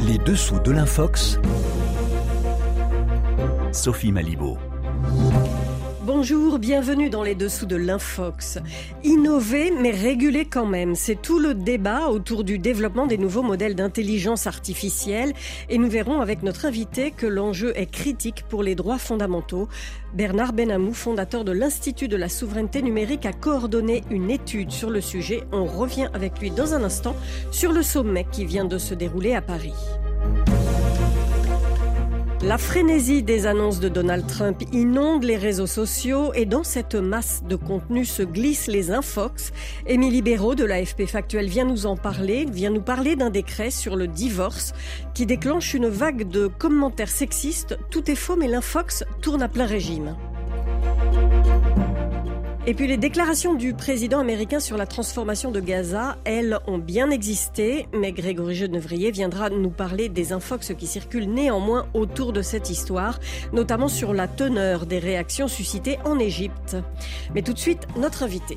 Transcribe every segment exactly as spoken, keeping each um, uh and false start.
Les dessous de l'Infox, Sophie Malibaud. Bonjour, bienvenue dans les dessous de l'Infox. Innover mais réguler quand même, c'est tout le débat autour du développement des nouveaux modèles d'intelligence artificielle et nous verrons avec notre invité que l'enjeu est critique pour les droits fondamentaux. Bernard Benamou, fondateur de l'Institut de la souveraineté numérique, a coordonné une étude sur le sujet. On revient avec lui dans un instant sur le sommet qui vient de se dérouler à Paris. La frénésie des annonces de Donald Trump inonde les réseaux sociaux et dans cette masse de contenu se glissent les infox. Émilie Béraud de l'A F P Factuel vient nous en parler, vient nous parler d'un décret sur le divorce qui déclenche une vague de commentaires sexistes. Tout est faux mais l'infox tourne à plein régime. Et puis les déclarations du président américain sur la transformation de Gaza, elles ont bien existé, mais Grégory Genevrier viendra nous parler des infox qui circulent néanmoins autour de cette histoire, notamment sur la teneur des réactions suscitées en Égypte. Mais tout de suite, notre invité.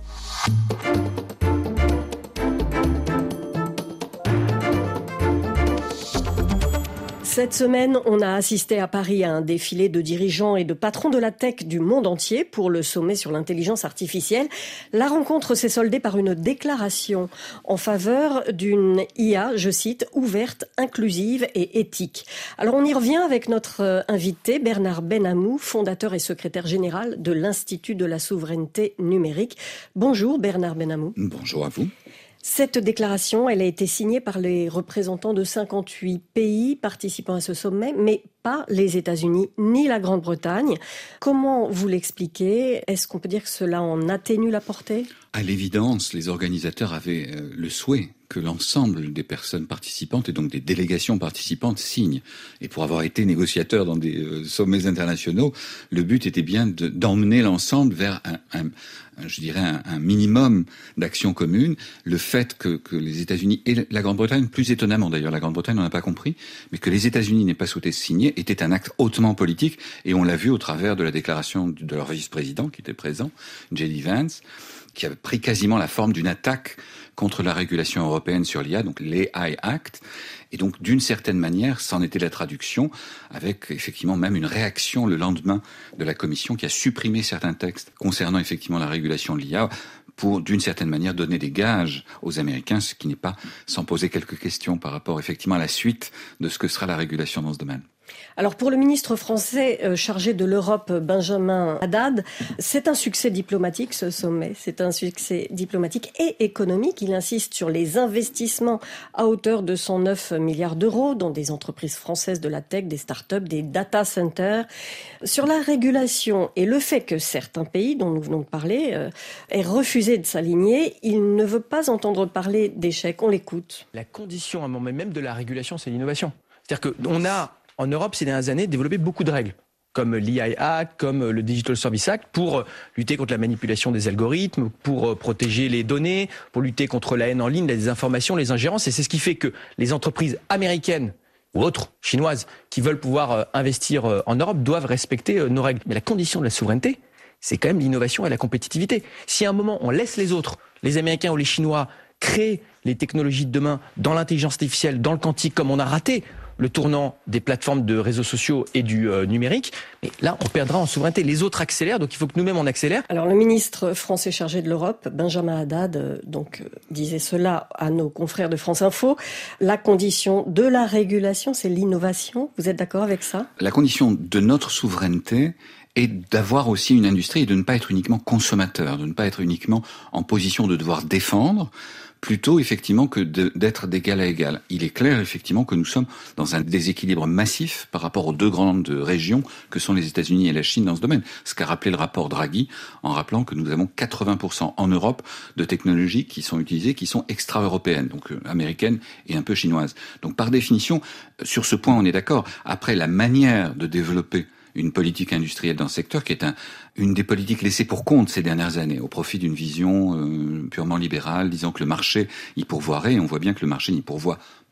Cette semaine, on a assisté à Paris à un défilé de dirigeants et de patrons de la tech du monde entier pour le sommet sur l'intelligence artificielle. La rencontre s'est soldée par une déclaration en faveur d'une I A, je cite, ouverte, inclusive et éthique. Alors on y revient avec notre invité Bernard Benamou, fondateur et secrétaire général de l'Institut de la souveraineté numérique. Bonjour Bernard Benamou. Bonjour à vous. Cette déclaration, elle a été signée par les représentants de cinquante-huit pays participant à ce sommet, mais pas les États-Unis ni la Grande-Bretagne. Comment vous l'expliquez ? Est-ce qu'on peut dire que cela en atténue la portée ? À l'évidence, les organisateurs avaient euh, le souhait que l'ensemble des personnes participantes et donc des délégations participantes signent. Et pour avoir été négociateur dans des euh, sommets internationaux, le but était bien de, d'emmener l'ensemble vers un, un, un je dirais un, un minimum d'action commune. Le fait que, que les États-Unis et la Grande-Bretagne, plus étonnamment d'ailleurs, la Grande-Bretagne n'en a pas compris, mais que les États-Unis n'aient pas souhaité signer était un acte hautement politique. Et on l'a vu au travers de la déclaration de leur vice-président qui était présent, J D Vance, qui avait pris quasiment la forme d'une attaque contre la régulation européenne sur l'I A, donc l'A I Act. Et donc, d'une certaine manière, c'en était la traduction, avec effectivement même une réaction le lendemain de la Commission qui a supprimé certains textes concernant effectivement la régulation de l'I A pour, d'une certaine manière, donner des gages aux Américains, ce qui n'est pas sans poser quelques questions par rapport effectivement à la suite de ce que sera la régulation dans ce domaine. Alors pour le ministre français euh, chargé de l'Europe, Benjamin Haddad, c'est un succès diplomatique ce sommet, c'est un succès diplomatique et économique. Il insiste sur les investissements à hauteur de cent neuf milliards d'euros dans des entreprises françaises de la tech, des start-up, des data centers. Sur la régulation et le fait que certains pays dont nous venons de parler euh, aient refusé de s'aligner, il ne veut pas entendre parler d'échec. On l'écoute. La condition à moment même de la régulation, c'est l'innovation. C'est-à-dire qu'on a en Europe, ces dernières années, développé beaucoup de règles, comme l'I A Act, comme le Digital Services Act, pour lutter contre la manipulation des algorithmes, pour protéger les données, pour lutter contre la haine en ligne, la désinformation, les ingérences. Et c'est ce qui fait que les entreprises américaines ou autres, chinoises, qui veulent pouvoir investir en Europe, doivent respecter nos règles. Mais la condition de la souveraineté, c'est quand même l'innovation et la compétitivité. Si à un moment, on laisse les autres, les Américains ou les Chinois, créer les technologies de demain dans l'intelligence artificielle, dans le quantique, comme on a raté le tournant des plateformes de réseaux sociaux et du euh, numérique, mais là, on perdra en souveraineté. Les autres accélèrent, donc il faut que nous-mêmes on accélère. Alors, le ministre français chargé de l'Europe, Benjamin Haddad, euh, donc euh, disait cela à nos confrères de France Info. La condition de la régulation, c'est l'innovation. Vous êtes d'accord avec ça ? La condition de notre souveraineté est d'avoir aussi une industrie et de ne pas être uniquement consommateur, de ne pas être uniquement en position de devoir défendre, plutôt effectivement que de, d'être d'égal à égal. Il est clair effectivement que nous sommes dans un déséquilibre massif par rapport aux deux grandes régions que sont les États-Unis et la Chine dans ce domaine. Ce qu'a rappelé le rapport Draghi en rappelant que nous avons quatre-vingts pour cent en Europe de technologies qui sont utilisées, qui sont extra-européennes, donc euh, américaines et un peu chinoises. Donc par définition, sur ce point on est d'accord. Après, la manière de développer une politique industrielle dans ce secteur qui est un, une des politiques laissées pour compte ces dernières années au profit d'une vision euh, purement libérale disant que le marché y pourvoirait, et on voit bien que le marché n'y pourvoit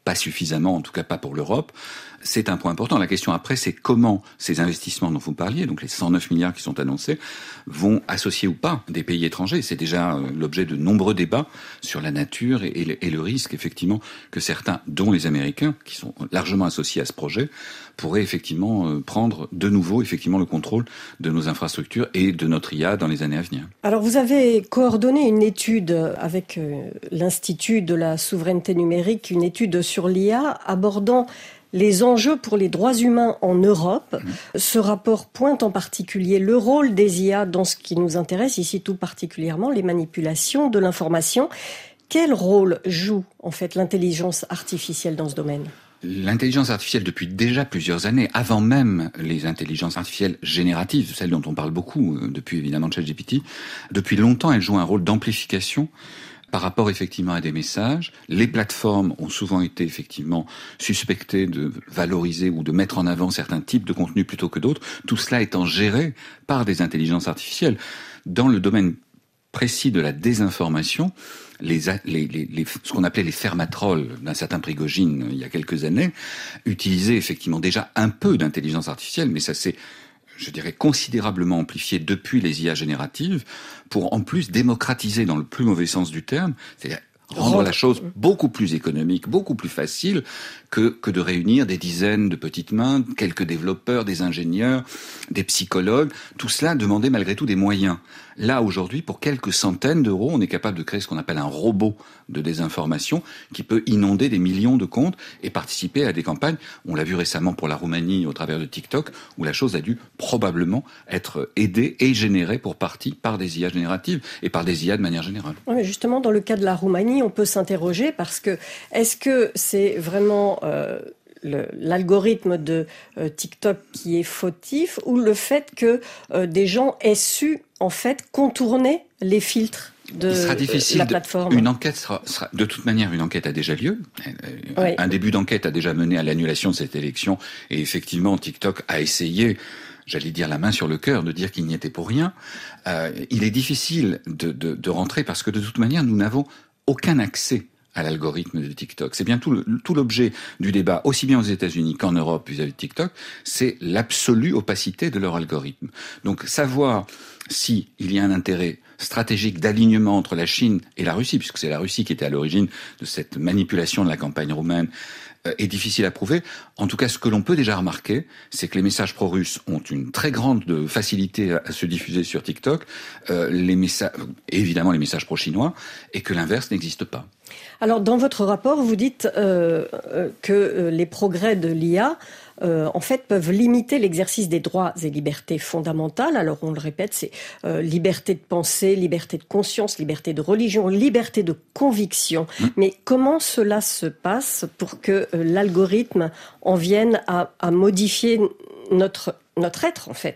pas suffisamment, en tout cas pas pour l'Europe. C'est un point important. La question après, c'est comment ces investissements dont vous parliez, donc les cent neuf milliards qui sont annoncés, vont associer ou pas des pays étrangers. C'est déjà euh, l'objet de nombreux débats sur la nature et, et, le, et le risque, effectivement, que certains, dont les Américains, qui sont largement associés à ce projet, pourraient effectivement euh, prendre de nouveau, effectivement, le contrôle de nos infrastructures et de notre I A dans les années à venir. Alors, vous avez coordonné une étude avec euh, l'Institut de la souveraineté numérique, une étude sur l'I A abordant les enjeux pour les droits humains en Europe. Mmh. Ce rapport pointe en particulier le rôle des I A dans ce qui nous intéresse ici tout particulièrement, les manipulations de l'information. Quel rôle joue en fait l'intelligence artificielle dans ce domaine ? L'intelligence artificielle, depuis déjà plusieurs années, avant même les intelligences artificielles génératives, celles dont on parle beaucoup, depuis évidemment ChatGPT, depuis longtemps, elle joue un rôle d'amplification par rapport effectivement à des messages. Les plateformes ont souvent été effectivement suspectées de valoriser ou de mettre en avant certains types de contenus plutôt que d'autres, tout cela étant géré par des intelligences artificielles. Dans le domaine précis de la désinformation, les, les, les, les, ce qu'on appelait les fermatrolls d'un certain Prigogine il y a quelques années, utilisaient effectivement déjà un peu d'intelligence artificielle, mais ça s'est, je dirais, considérablement amplifié depuis les I A génératives pour en plus démocratiser dans le plus mauvais sens du terme, c'est-à-dire rendre la chose beaucoup plus économique, beaucoup plus facile que, que de réunir des dizaines de petites mains, quelques développeurs, des ingénieurs, des psychologues. Tout cela demandait malgré tout des moyens. Là, aujourd'hui, pour quelques centaines d'euros, on est capable de créer ce qu'on appelle un robot de désinformation qui peut inonder des millions de comptes et participer à des campagnes. On l'a vu récemment pour la Roumanie au travers de TikTok, où la chose a dû probablement être aidée et générée pour partie par des I A génératives et par des I A de manière générale. Oui, mais justement, dans le cas de la Roumanie, on peut s'interroger parce que est-ce que c'est vraiment euh, le, l'algorithme de euh, TikTok qui est fautif ou le fait que euh, des gens aient su en fait contourner les filtres de Il sera difficile la plateforme. De, une enquête sera, sera de toute manière une enquête a déjà lieu. Oui. Un, un début d'enquête a déjà mené à l'annulation de cette élection et effectivement TikTok a essayé, j'allais dire la main sur le cœur, de dire qu'il n'y était pour rien. Euh, il est difficile de, de, de rentrer parce que de toute manière nous n'avons aucun accès à l'algorithme de TikTok. C'est bien tout, le, tout l'objet du débat, aussi bien aux États-Unis qu'en Europe vis-à-vis de TikTok, c'est l'absolue opacité de leur algorithme. Donc savoir si il y a un intérêt stratégique d'alignement entre la Chine et la Russie, puisque c'est la Russie qui était à l'origine de cette manipulation de la campagne roumaine, euh, est difficile à prouver. En tout cas, ce que l'on peut déjà remarquer, c'est que les messages pro-russes ont une très grande facilité à, à se diffuser sur TikTok, euh, les messages, évidemment les messages pro-chinois, et que l'inverse n'existe pas. Alors, dans votre rapport, vous dites euh, euh, que euh, les progrès de l'I A, euh, en fait, peuvent limiter l'exercice des droits et libertés fondamentales. Alors, on le répète, c'est euh, liberté de pensée, liberté de conscience, liberté de religion, liberté de conviction. Mmh. Mais comment cela se passe pour que euh, l'algorithme en vienne à, à modifier notre, notre être, en fait ?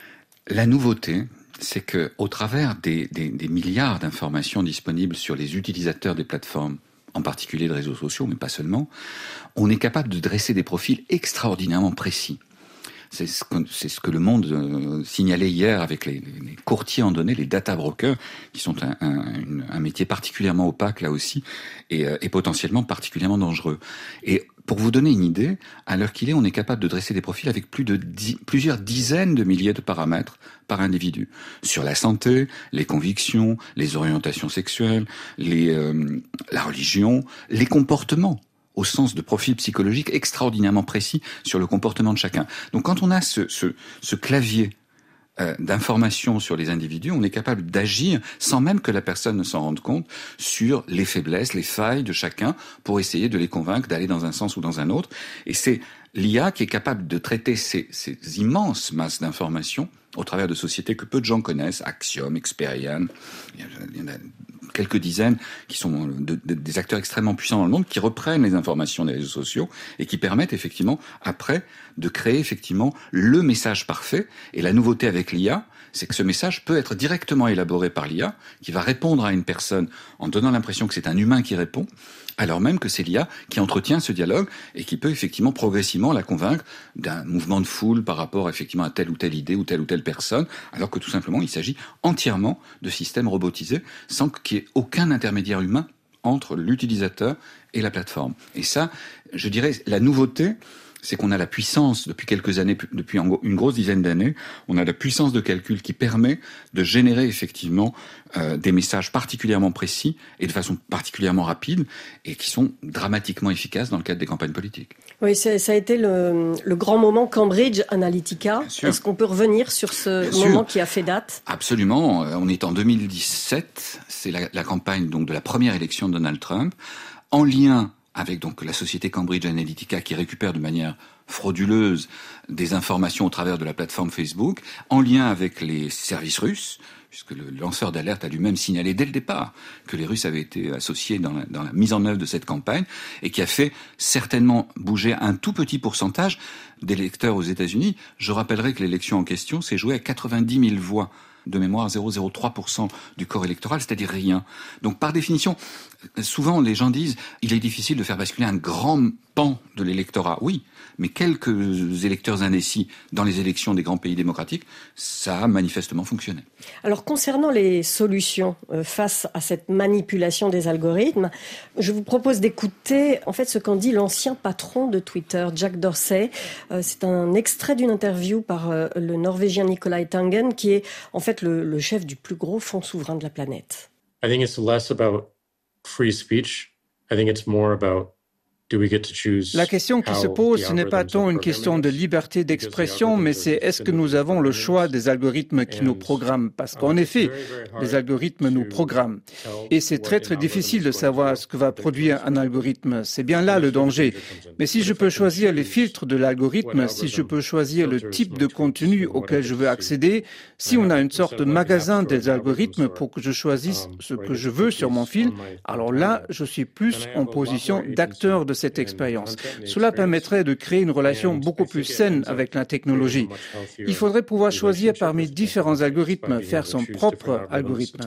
La nouveauté, c'est que, au travers des, des, des milliards d'informations disponibles sur les utilisateurs des plateformes, en particulier de réseaux sociaux, mais pas seulement, on est capable de dresser des profils extraordinairement précis. C'est ce que, c'est ce que le Monde euh, signalait hier avec les, les courtiers en données, les data brokers, qui sont un, un, un métier particulièrement opaque là aussi, et, euh, et potentiellement particulièrement dangereux. Et pour vous donner une idée, à l'heure qu'il est, on est capable de dresser des profils avec plus de dix, plusieurs dizaines de milliers de paramètres par individu. Sur la santé, les convictions, les orientations sexuelles, les, euh, la religion, les comportements, au sens de profils psychologiques extraordinairement précis sur le comportement de chacun. Donc quand on a ce, ce, ce clavier euh, d'informations sur les individus, on est capable d'agir sans même que la personne ne s'en rende compte sur les faiblesses, les failles de chacun pour essayer de les convaincre d'aller dans un sens ou dans un autre. Et c'est l'I A qui est capable de traiter ces, ces immenses masses d'informations au travers de sociétés que peu de gens connaissent, Axiom, Experian, il y en a quelques dizaines qui sont de, de, des acteurs extrêmement puissants dans le monde, qui reprennent les informations des réseaux sociaux et qui permettent effectivement, après, de créer effectivement le message parfait. Et la nouveauté avec l'I A, c'est que ce message peut être directement élaboré par l'I A, qui va répondre à une personne en donnant l'impression que c'est un humain qui répond, alors même que c'est l'I A qui entretient ce dialogue et qui peut effectivement progressivement la convaincre d'un mouvement de foule par rapport effectivement à telle ou telle idée ou telle ou telle personne, alors que tout simplement il s'agit entièrement de systèmes robotisés sans qu'il y ait aucun intermédiaire humain entre l'utilisateur et la plateforme. Et ça, je dirais, la nouveauté, c'est qu'on a la puissance, depuis quelques années, depuis une grosse dizaine d'années, on a la puissance de calcul qui permet de générer effectivement euh, des messages particulièrement précis et de façon particulièrement rapide et qui sont dramatiquement efficaces dans le cadre des campagnes politiques. Oui, ça a été le, le grand moment Cambridge Analytica. Est-ce qu'on peut revenir sur ce Bien moment sûr. Qui a fait date ? Absolument. On est en deux mille dix-sept. C'est la, la campagne donc de la première élection de Donald Trump, en lien avec donc la société Cambridge Analytica qui récupère de manière frauduleuse des informations au travers de la plateforme Facebook, en lien avec les services russes, puisque le lanceur d'alerte a lui-même signalé dès le départ que les Russes avaient été associés dans la, dans la mise en œuvre de cette campagne, et qui a fait certainement bouger un tout petit pourcentage d'électeurs aux États-Unis. Je rappellerai que l'élection en question s'est jouée à quatre-vingt-dix mille voix de mémoire, zéro virgule zéro trois pour cent du corps électoral, c'est-à-dire rien. Donc par définition, souvent les gens disent il est difficile de faire basculer un grand pan de l'électorat. Oui, mais quelques électeurs indécis dans les élections des grands pays démocratiques, ça a manifestement fonctionné. Alors concernant les solutions euh, face à cette manipulation des algorithmes, je vous propose d'écouter en fait ce qu'en dit l'ancien patron de Twitter, Jack Dorsey. Euh, c'est un extrait d'une interview par euh, le Norvégien Nicolai Tangen, qui est en fait le, le chef du plus gros fonds souverain de la planète. I think it's less about free speech. I think it's more about La question qui se pose, ce n'est pas tant une question de liberté d'expression, mais c'est est-ce que nous avons le choix des algorithmes qui nous programment ? Parce qu'en effet, les algorithmes nous programment. Et c'est très très difficile de savoir ce que va produire un algorithme. C'est bien là le danger. Mais si je peux choisir les filtres de l'algorithme, si je peux choisir le type de contenu auquel je veux accéder, si on a une sorte de magasin des algorithmes pour que je choisisse ce que je veux sur mon fil, alors là, je suis plus en position d'acteur de cette expérience. Cela permettrait de créer une relation beaucoup plus saine avec la technologie. Il faudrait pouvoir choisir parmi différents algorithmes, faire son propre algorithme.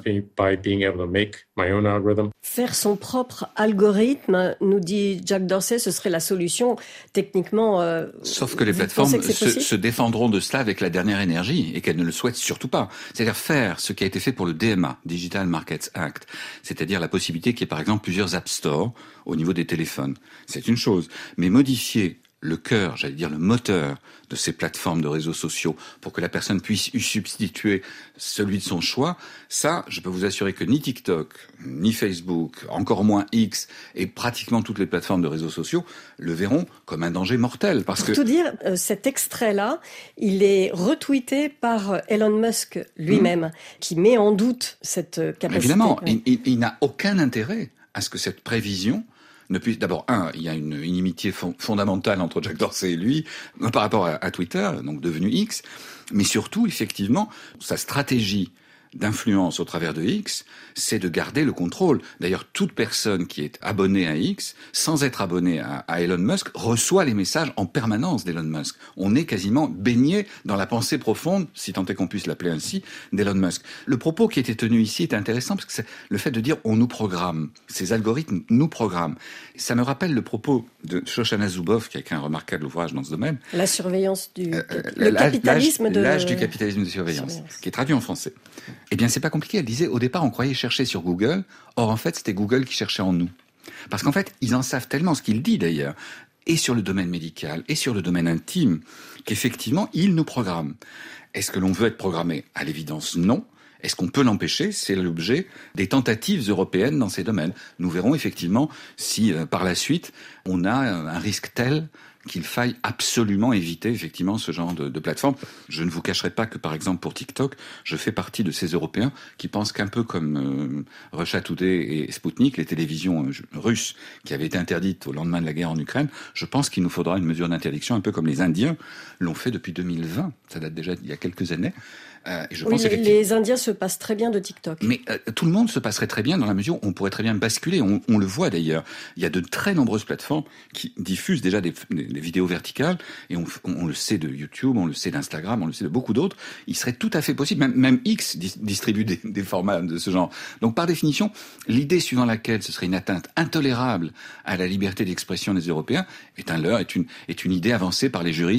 Faire son propre algorithme, nous dit Jack Dorsey, ce serait la solution techniquement. Euh, Sauf que les plateformes que se, se défendront de cela avec la dernière énergie et qu'elles ne le souhaitent surtout pas. C'est-à-dire faire ce qui a été fait pour le D M A, Digital Markets Act, c'est-à-dire la possibilité qu'il y ait par exemple plusieurs App Store au niveau des téléphones. C'est une chose. Mais modifier le cœur, j'allais dire le moteur de ces plateformes de réseaux sociaux pour que la personne puisse y substituer celui de son choix, ça, je peux vous assurer que ni TikTok, ni Facebook, encore moins X et pratiquement toutes les plateformes de réseaux sociaux le verront comme un danger mortel. Parce pour que... tout dire, euh, cet extrait-là, il est retweeté par Elon Musk lui-même, mmh. qui met en doute cette capacité. Évidemment, il, il, il n'a aucun intérêt à ce que cette prévision ne puisse... D'abord, un, il y a une inimitié fond, fondamentale entre Jack Dorsey et lui par rapport à, à Twitter, donc devenu X, mais surtout, effectivement, sa stratégie d'influence au travers de X, c'est de garder le contrôle. D'ailleurs, toute personne qui est abonnée à X, sans être abonnée à, à Elon Musk, reçoit les messages en permanence d'Elon Musk. On est quasiment baigné dans la pensée profonde, si tant est qu'on puisse l'appeler ainsi, d'Elon Musk. Le propos qui était tenu ici est intéressant parce que c'est le fait de dire on nous programme. Ces algorithmes nous programment. Ça me rappelle le propos de Shoshana Zuboff, qui a écrit un remarquable ouvrage dans ce domaine. La surveillance du euh, le l'âge, capitalisme l'âge, de... L'âge du capitalisme de surveillance, surveillance, qui est traduit en français. Eh bien, c'est pas compliqué. Elle disait, au départ, on croyait chercher sur Google. Or, en fait, c'était Google qui cherchait en nous. Parce qu'en fait, ils en savent tellement, ce qu'il dit d'ailleurs, et sur le domaine médical, et sur le domaine intime, qu'effectivement, ils nous programment. Est-ce que l'on veut être programmé ? À l'évidence, non. Est-ce qu'on peut l'empêcher ? C'est l'objet des tentatives européennes dans ces domaines. Nous verrons effectivement si, euh, par la suite, on a un risque tel qu'il faille absolument éviter effectivement ce genre de, de plateforme. Je ne vous cacherai pas que, par exemple, pour TikTok, je fais partie de ces Européens qui pensent qu'un peu comme euh, Russia Today et Sputnik, les télévisions euh, russes qui avaient été interdites au lendemain de la guerre en Ukraine, je pense qu'il nous faudra une mesure d'interdiction, un peu comme les Indiens l'ont fait depuis deux mille vingt. Ça date déjà d'il y a quelques années. Euh, et je oui, pense les, les Indiens se passent très bien de TikTok. Mais euh, tout le monde se passerait très bien dans la mesure où on pourrait très bien basculer. On, on le voit d'ailleurs. Il y a de très nombreuses plateformes qui diffusent déjà des, des, des vidéos verticales. Et on, on, on le sait de YouTube, on le sait d'Instagram, on le sait de beaucoup d'autres. Il serait tout à fait possible. Même, même X dis, distribue des, des formats de ce genre. Donc par définition, l'idée suivant laquelle ce serait une atteinte intolérable à la liberté d'expression des Européens est un leurre, est une, est une idée avancée par les juristes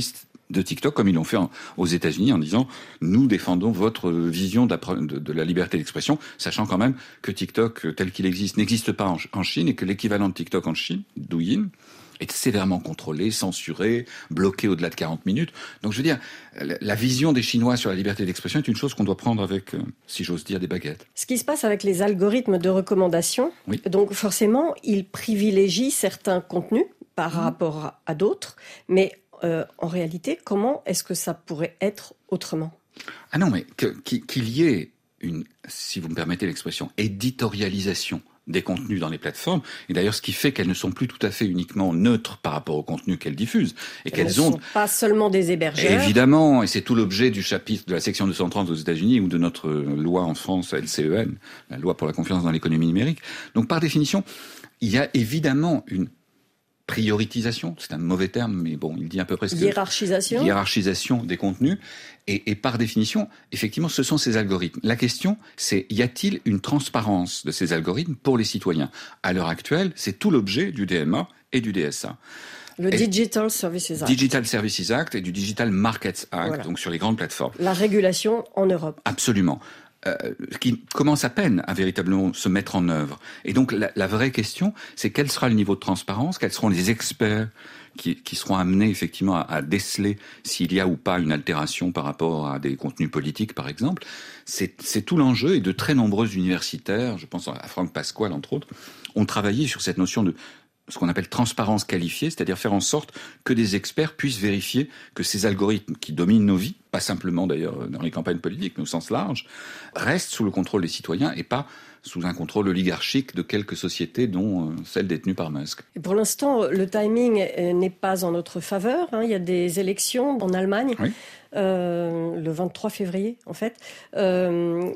de TikTok, comme ils l'ont fait en, aux États-Unis, en disant « Nous défendons votre vision de la, de, de la liberté d'expression », sachant quand même que TikTok, tel qu'il existe, n'existe pas en, en Chine et que l'équivalent de TikTok en Chine, Douyin, est sévèrement contrôlé, censuré, bloqué au-delà de quarante minutes. Donc je veux dire, la vision des Chinois sur la liberté d'expression est une chose qu'on doit prendre avec, euh, si j'ose dire, des baguettes. Ce qui se passe avec les algorithmes de recommandation, oui. Donc forcément, ils privilégient certains contenus par mmh. rapport à d'autres, mais Euh, en réalité, comment est-ce que ça pourrait être autrement ? Ah non, mais que, qu'il y ait une, si vous me permettez l'expression, éditorialisation des contenus dans les plateformes, et d'ailleurs ce qui fait qu'elles ne sont plus tout à fait uniquement neutres par rapport aux contenus qu'elles diffusent, et elles qu'elles ne ont sont pas seulement des hébergeurs. Évidemment, et c'est tout l'objet du chapitre de la section deux cent trente aux États-Unis ou de notre loi en France, L C E N, la loi pour la confiance dans l'économie numérique. Donc par définition, il y a évidemment une prioritisation, c'est un mauvais terme, mais bon, il dit à peu près ce que... Hiérarchisation. Hiérarchisation des contenus. Et, et par définition, effectivement, ce sont ces algorithmes. La question, c'est, y a-t-il une transparence de ces algorithmes pour les citoyens ? À l'heure actuelle, c'est tout l'objet du D M A et du D S A. Le et Digital Services Act. Digital Services Act et du Digital Markets Act, voilà. Donc sur les grandes plateformes. La régulation en Europe. Absolument. Euh, qui commence à peine à véritablement se mettre en œuvre. Et donc la, la vraie question, c'est quel sera le niveau de transparence, quels seront les experts qui, qui seront amenés effectivement à, à déceler s'il y a ou pas une altération par rapport à des contenus politiques, par exemple. C'est, c'est tout l'enjeu, et de très nombreux universitaires, je pense à Franck Pasquale entre autres, ont travaillé sur cette notion de ce qu'on appelle transparence qualifiée, c'est-à-dire faire en sorte que des experts puissent vérifier que ces algorithmes qui dominent nos vies, pas simplement d'ailleurs dans les campagnes politiques, mais au sens large, restent sous le contrôle des citoyens et pas sous un contrôle oligarchique de quelques sociétés, dont celle détenue par Musk. Et pour l'instant, le timing n'est pas en notre faveur. Hein. Il y a des élections en Allemagne, oui. euh, le vingt-trois février en fait. Euh,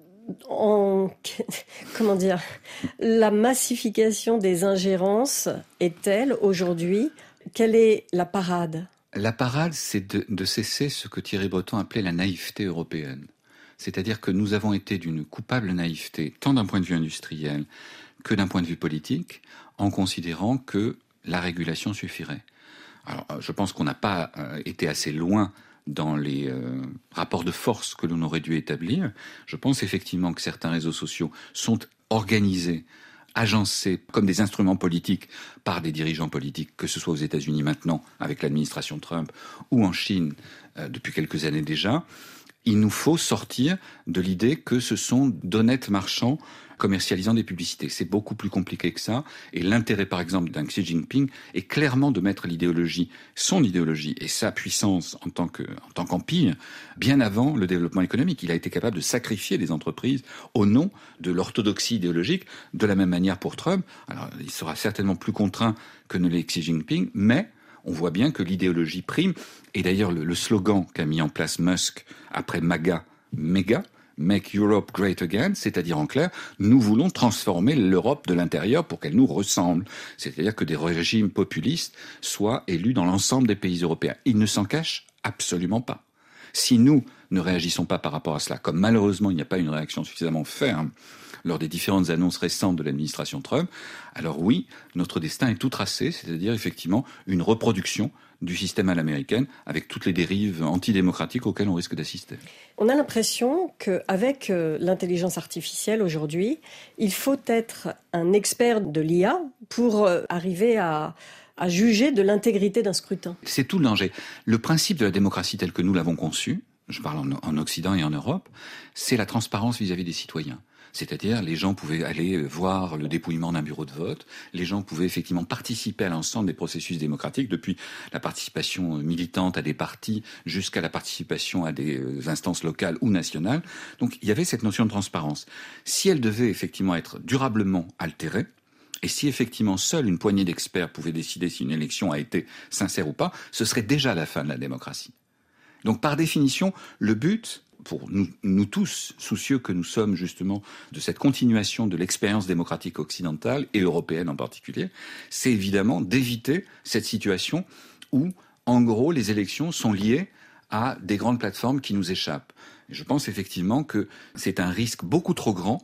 En, comment dire, la massification des ingérences est telle aujourd'hui, quelle est la parade ? La parade, c'est de, de cesser ce que Thierry Breton appelait la naïveté européenne. C'est-à-dire que nous avons été d'une coupable naïveté, tant d'un point de vue industriel que d'un point de vue politique, en considérant que la régulation suffirait. Alors, je pense qu'on n'a pas euh, été assez loin dans les euh, rapports de force que l'on aurait dû établir. Je pense effectivement que certains réseaux sociaux sont organisés, agencés comme des instruments politiques par des dirigeants politiques, que ce soit aux États-Unis maintenant avec l'administration Trump ou en Chine euh, depuis quelques années déjà. Il nous faut sortir de l'idée que ce sont d'honnêtes marchands commercialisant des publicités. C'est beaucoup plus compliqué que ça. Et l'intérêt, par exemple, d'un Xi Jinping est clairement de mettre l'idéologie, son idéologie et sa puissance en tant que, en tant qu'empire, bien avant le développement économique. Il a été capable de sacrifier des entreprises au nom de l'orthodoxie idéologique, de la même manière pour Trump. Alors, il sera certainement plus contraint que ne l'est Xi Jinping, mais on voit bien que l'idéologie prime. Et d'ailleurs, le, le slogan qu'a mis en place Musk après MAGA, méga, Make Europe Great Again, c'est-à-dire en clair, nous voulons transformer l'Europe de l'intérieur pour qu'elle nous ressemble. C'est-à-dire que des régimes populistes soient élus dans l'ensemble des pays européens. Ils ne s'en cachent absolument pas. Si nous ne réagissons pas par rapport à cela, comme malheureusement il n'y a pas une réaction suffisamment ferme lors des différentes annonces récentes de l'administration Trump, alors oui, notre destin est tout tracé, c'est-à-dire effectivement une reproduction du système à l'américaine, avec toutes les dérives antidémocratiques auxquelles on risque d'assister. On a l'impression qu'avec l'intelligence artificielle aujourd'hui, il faut être un expert de l'I A pour arriver à, à juger de l'intégrité d'un scrutin. C'est tout le danger. Le principe de la démocratie tel que nous l'avons conçu, je parle en, en Occident et en Europe, c'est la transparence vis-à-vis des citoyens. C'est-à-dire, les gens pouvaient aller voir le dépouillement d'un bureau de vote, les gens pouvaient effectivement participer à l'ensemble des processus démocratiques, depuis la participation militante à des partis jusqu'à la participation à des instances locales ou nationales. Donc, il y avait cette notion de transparence. Si elle devait effectivement être durablement altérée, et si effectivement seule une poignée d'experts pouvait décider si une élection a été sincère ou pas, ce serait déjà la fin de la démocratie. Donc, par définition, le but, pour nous, nous tous, soucieux que nous sommes justement de cette continuation de l'expérience démocratique occidentale et européenne en particulier, c'est évidemment d'éviter cette situation où, en gros, les élections sont liées à des grandes plateformes qui nous échappent. Et je pense effectivement que c'est un risque beaucoup trop grand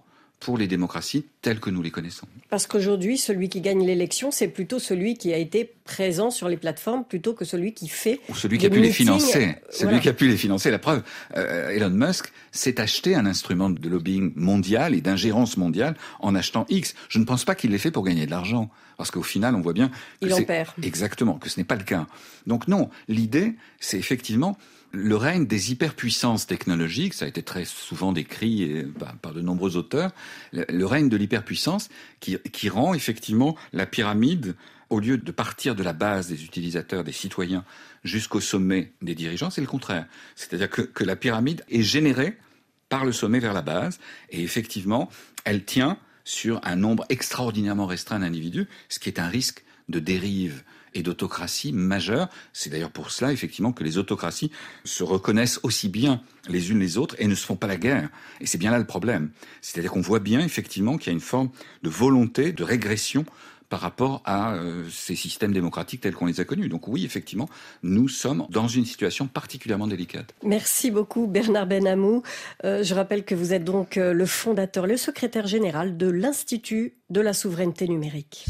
pour les démocraties telles que nous les connaissons. Parce qu'aujourd'hui, celui qui gagne l'élection, c'est plutôt celui qui a été présent sur les plateformes plutôt que celui qui fait Ou celui qui a pu meetings. les financer. Celui Voilà. qui a pu les financer. La preuve, euh, Elon Musk s'est acheté un instrument de lobbying mondial et d'ingérence mondiale en achetant X. Je ne pense pas qu'il l'ait fait pour gagner de l'argent. Parce qu'au final, on voit bien que Il en c'est perd. exactement, que ce n'est pas le cas. Donc non, l'idée, c'est effectivement le règne des hyperpuissances technologiques, ça a été très souvent décrit par, par de nombreux auteurs, le, le règne de l'hyperpuissance qui, qui rend effectivement la pyramide, au lieu de partir de la base des utilisateurs, des citoyens, jusqu'au sommet des dirigeants, c'est le contraire. C'est-à-dire que, que la pyramide est générée par le sommet vers la base, et effectivement, elle tient sur un nombre extraordinairement restreint d'individus, ce qui est un risque de dérive et d'autocratie majeure. C'est d'ailleurs pour cela, effectivement, que les autocraties se reconnaissent aussi bien les unes les autres et ne se font pas la guerre. Et c'est bien là le problème. C'est-à-dire qu'on voit bien, effectivement, qu'il y a une forme de volonté, de régression par rapport à euh, ces systèmes démocratiques tels qu'on les a connus. Donc oui, effectivement, nous sommes dans une situation particulièrement délicate. Merci beaucoup Bernard Benamou. Euh, je rappelle que vous êtes donc euh, le fondateur, le secrétaire général de l'Institut de la souveraineté numérique.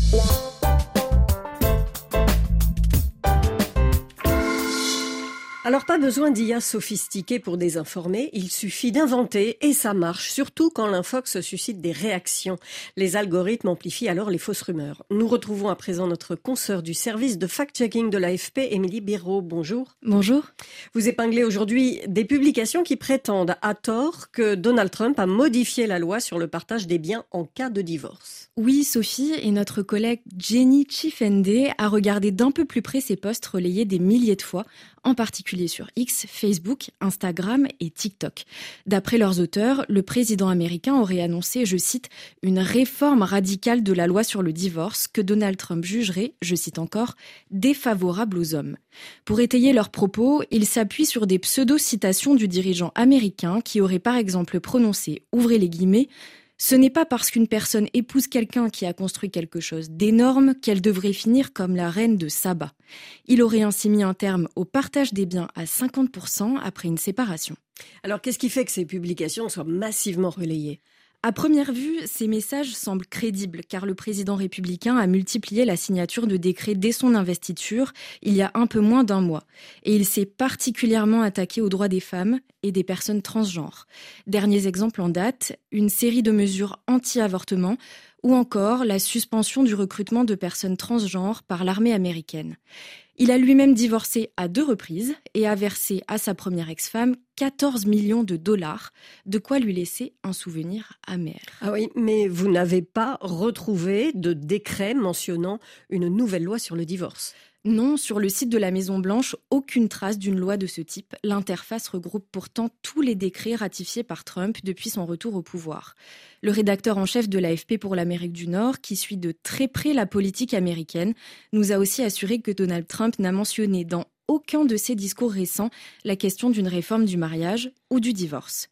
Alors pas besoin d'I A sophistiquée pour désinformer, il suffit d'inventer et ça marche, surtout quand l'infox suscite des réactions. Les algorithmes amplifient alors les fausses rumeurs. Nous retrouvons à présent notre consoeur du service de fact-checking de l'A F P, Émilie Béraud. Bonjour. Bonjour. Vous épinglez aujourd'hui des publications qui prétendent à tort que Donald Trump a modifié la loi sur le partage des biens en cas de divorce. Oui, Sophie, et notre collègue Jenny Chifende a regardé d'un peu plus près ces posts relayés des milliers de fois, en particulier sur X, Facebook, Instagram et TikTok. D'après leurs auteurs, le président américain aurait annoncé, je cite, « une réforme radicale de la loi sur le divorce que Donald Trump jugerait, je cite encore, défavorable aux hommes ». Pour étayer leurs propos, ils s'appuient sur des pseudo-citations du dirigeant américain qui aurait par exemple prononcé, ouvrez les guillemets, ce n'est pas parce qu'une personne épouse quelqu'un qui a construit quelque chose d'énorme qu'elle devrait finir comme la reine de Saba. Il aurait ainsi mis un terme au partage des biens à cinquante pour cent après une séparation. Alors qu'est-ce qui fait que ces publications soient massivement relayées ? À première vue, ces messages semblent crédibles car le président républicain a multiplié la signature de décrets dès son investiture il y a un peu moins d'un mois. Et il s'est particulièrement attaqué aux droits des femmes et des personnes transgenres. Derniers exemples en date, une série de mesures anti-avortement ou encore la suspension du recrutement de personnes transgenres par l'armée américaine. Il a lui-même divorcé à deux reprises et a versé à sa première ex-femme quatorze millions de dollars, de quoi lui laisser un souvenir amer. Ah oui, mais vous n'avez pas retrouvé de décret mentionnant une nouvelle loi sur le divorce ? Non, sur le site de la Maison-Blanche, aucune trace d'une loi de ce type. L'interface regroupe pourtant tous les décrets ratifiés par Trump depuis son retour au pouvoir. Le rédacteur en chef de l'A F P pour l'Amérique du Nord, qui suit de très près la politique américaine, nous a aussi assuré que Donald Trump n'a mentionné dans aucun de ses discours récents la question d'une réforme du mariage ou du divorce.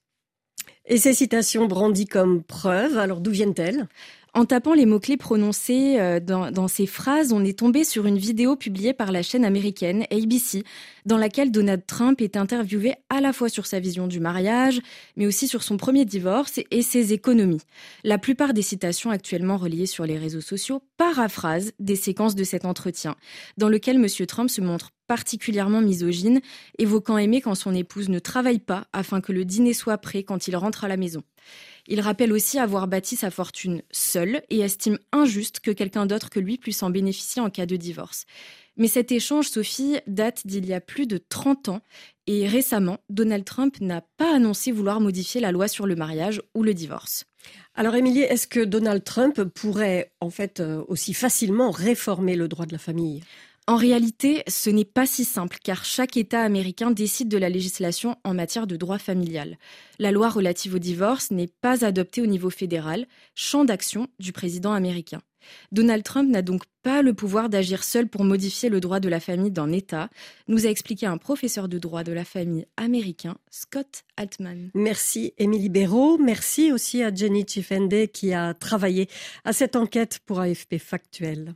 Et ces citations brandies comme preuve, alors d'où viennent-elles ? En tapant les mots-clés prononcés dans, dans ces phrases, on est tombé sur une vidéo publiée par la chaîne américaine A B C, dans laquelle Donald Trump est interviewé à la fois sur sa vision du mariage, mais aussi sur son premier divorce et ses économies. La plupart des citations actuellement relayées sur les réseaux sociaux paraphrasent des séquences de cet entretien, dans lequel M. Trump se montre particulièrement misogyne, évoquant aimer quand son épouse ne travaille pas afin que le dîner soit prêt quand il rentre à la maison. Il rappelle aussi avoir bâti sa fortune seul et estime injuste que quelqu'un d'autre que lui puisse en bénéficier en cas de divorce. Mais cet échange, Sophie, date d'il y a plus de trente ans et récemment, Donald Trump n'a pas annoncé vouloir modifier la loi sur le mariage ou le divorce. Alors Émilie, est-ce que Donald Trump pourrait en fait aussi facilement réformer le droit de la famille ? En réalité, ce n'est pas si simple car chaque État américain décide de la législation en matière de droit familial. La loi relative au divorce n'est pas adoptée au niveau fédéral, champ d'action du président américain. Donald Trump n'a donc pas le pouvoir d'agir seul pour modifier le droit de la famille d'un État, nous a expliqué un professeur de droit de la famille américain, Scott Altman. Merci Émilie Béraud, merci aussi à Jenny Chifende qui a travaillé à cette enquête pour A F P Factuel.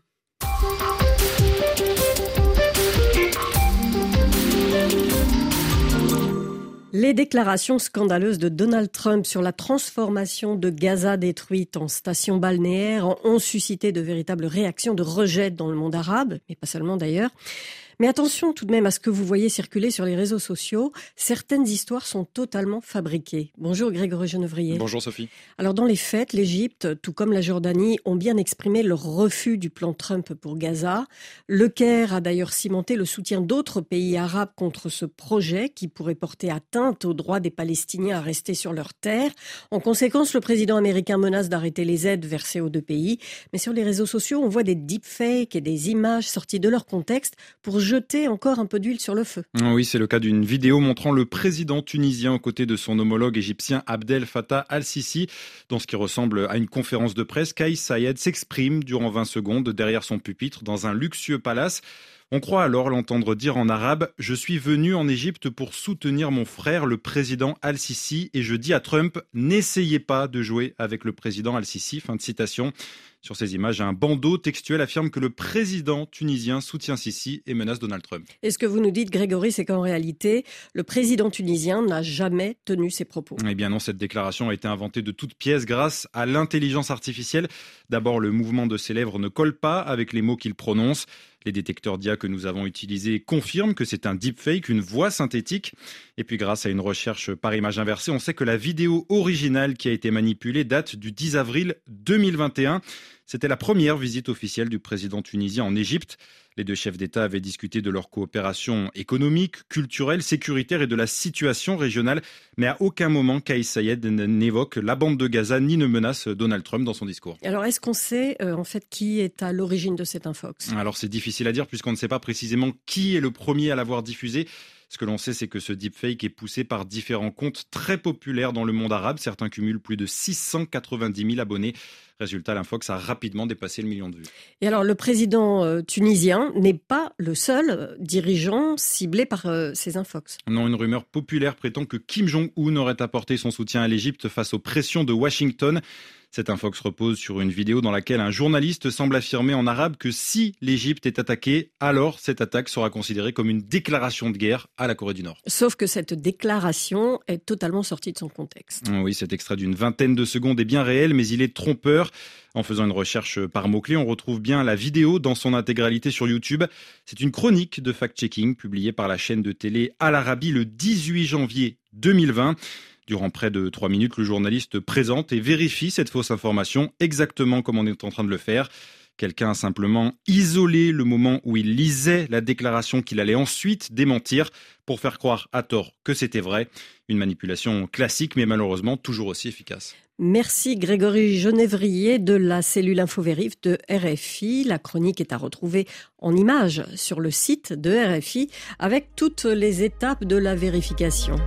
Les déclarations scandaleuses de Donald Trump sur la transformation de Gaza détruite en station balnéaire ont suscité de véritables réactions de rejet dans le monde arabe, mais pas seulement d'ailleurs. Mais attention tout de même à ce que vous voyez circuler sur les réseaux sociaux. Certaines histoires sont totalement fabriquées. Bonjour Grégory Genevrier. Bonjour Sophie. Alors dans les faits, l'Égypte, tout comme la Jordanie, ont bien exprimé leur refus du plan Trump pour Gaza. Le Caire a d'ailleurs cimenté le soutien d'autres pays arabes contre ce projet qui pourrait porter atteinte aux droits des Palestiniens à rester sur leur terre. En conséquence, le président américain menace d'arrêter les aides versées aux deux pays. Mais sur les réseaux sociaux, on voit des deepfakes et des images sorties de leur contexte pour jeter encore un peu d'huile sur le feu. Oui, c'est le cas d'une vidéo montrant le président tunisien aux côtés de son homologue égyptien Abdel Fattah al-Sisi. Dans ce qui ressemble à une conférence de presse, Kais Saied s'exprime durant vingt secondes derrière son pupitre dans un luxueux palace. On croit alors l'entendre dire en arabe « Je suis venu en Égypte pour soutenir mon frère, le président al-Sisi, et je dis à Trump, n'essayez pas de jouer avec le président al-Sisi ». Fin de citation. Sur ces images, un bandeau textuel affirme que le président tunisien soutient Sisi et menace Donald Trump. Et ce que vous nous dites, Grégory, c'est qu'en réalité, le président tunisien n'a jamais tenu ses propos. Eh bien non, cette déclaration a été inventée de toutes pièces grâce à l'intelligence artificielle. D'abord, le mouvement de ses lèvres ne colle pas avec les mots qu'il prononce. Les détecteurs d'I A que nous avons utilisés confirment que c'est un deepfake, une voix synthétique. Et puis grâce à une recherche par image inversée, on sait que la vidéo originale qui a été manipulée date du dix avril deux mille vingt et un. C'était la première visite officielle du président tunisien en Égypte. Les deux chefs d'État avaient discuté de leur coopération économique, culturelle, sécuritaire et de la situation régionale. Mais à aucun moment, Kais Saied n'évoque la bande de Gaza ni ne menace Donald Trump dans son discours. Alors, est-ce qu'on sait euh, en fait qui est à l'origine de cet infox ? Alors, c'est difficile à dire puisqu'on ne sait pas précisément qui est le premier à l'avoir diffusé. Ce que l'on sait, c'est que ce deepfake est poussé par différents comptes très populaires dans le monde arabe. Certains cumulent plus de six cent quatre-vingt-dix mille abonnés. Résultat, l'infox a rapidement dépassé le million de vues. Et alors, le président euh, tunisien n'est pas le seul dirigeant ciblé par euh, ces infox. Non, une rumeur populaire prétend que Kim Jong-un aurait apporté son soutien à l'Égypte face aux pressions de Washington. Cette infox repose sur une vidéo dans laquelle un journaliste semble affirmer en arabe que si l'Égypte est attaquée, alors cette attaque sera considérée comme une déclaration de guerre à la Corée du Nord. Sauf que cette déclaration est totalement sortie de son contexte. Oui, cet extrait d'une vingtaine de secondes est bien réel, mais il est trompeur. En faisant une recherche par mots-clés, on retrouve bien la vidéo dans son intégralité sur YouTube. C'est une chronique de fact-checking publiée par la chaîne de télé Al Arabi le dix-huit janvier deux mille vingt. Durant près de trois minutes, le journaliste présente et vérifie cette fausse information exactement comme on est en train de le faire. Quelqu'un a simplement isolé le moment où il lisait la déclaration qu'il allait ensuite démentir pour faire croire à tort que c'était vrai. Une manipulation classique, mais malheureusement toujours aussi efficace. Merci Grégory Genevrier de la cellule InfoVérif de R F I. La chronique est à retrouver en images sur le site de R F I avec toutes les étapes de la vérification.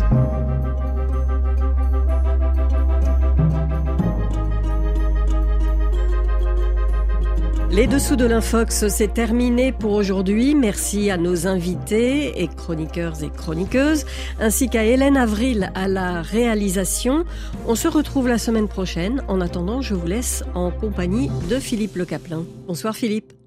Les dessous de l'Infox, c'est terminé pour aujourd'hui. Merci à nos invités et chroniqueurs et chroniqueuses, ainsi qu'à Hélène Avril à la réalisation. On se retrouve la semaine prochaine. En attendant, je vous laisse en compagnie de Philippe Le Caplin. Bonsoir Philippe.